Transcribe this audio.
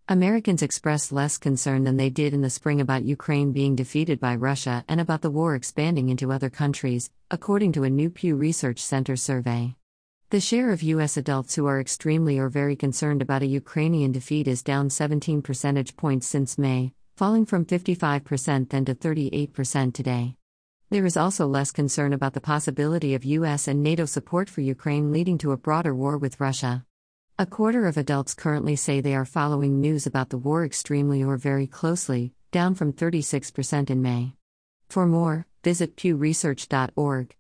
Americans expressed less concern than they did in the spring about Ukraine being defeated by Russia and about the war expanding into other countries, according to a new Pew Research Center survey. The share of U.S. adults who are extremely or very concerned about a Ukrainian defeat is down 17 percentage points since May, falling from 55% then to 38% today. There is also less concern about the possibility of U.S. and NATO support for Ukraine leading to a broader war with Russia. A quarter of adults currently say they are following news about the war extremely or very closely, down from 36% in May. For more, visit pewresearch.org.